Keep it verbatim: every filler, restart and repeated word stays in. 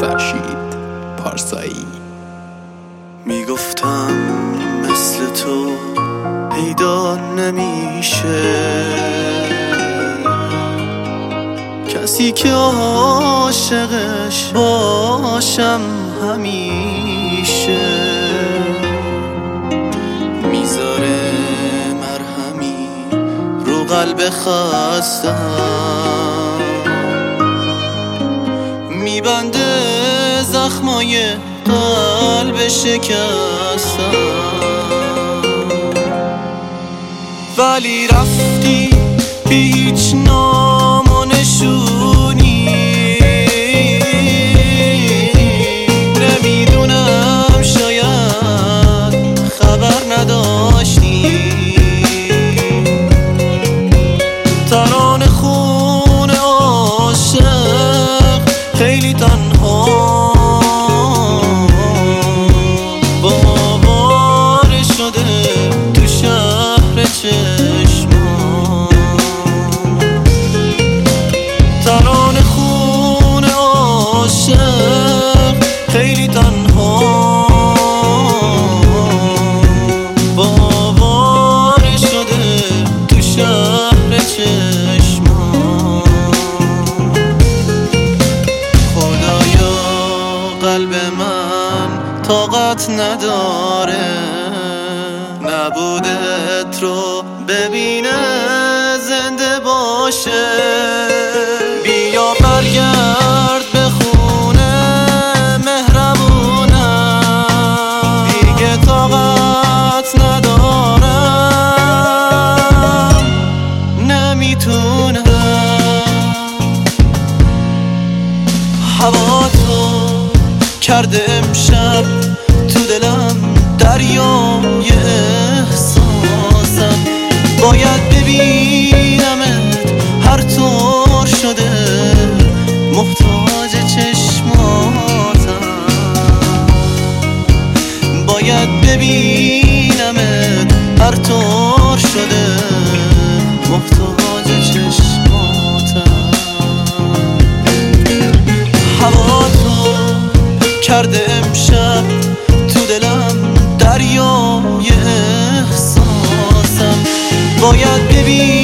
فرشید پارسایی. میگفتم مثل تو پیدا نمیشه کسی که عاشقش باشم همیشه، میذاره مرهمی رو قلب خستم، میبنده زخمای قلب شکستم. ولی رفتی بی هیچ نام و نشونی، نمیدونم شاید خبر نداشتی. ترانه خون عاشق خیلی تنها باور شده تو شهر چشمان. ترانه خون عاشق خیلی تنها باور شده تو شهر چشمان. خدایا قلب من طاقت نداره نبودت رو ببینه زنده باشه. بیا برگرد به خونه مهربونم، دیگه طاقت ندارم، نمیتونم. هوا تو کرده امشب تو دلم دریای احساسم، باید ببینمت هر طور شده محتاج چشماتم، باید ببینمت هر طور شده محتاج چشماتم. هوا تو کرده امشب تو دلم دریای احساسم، باید ببین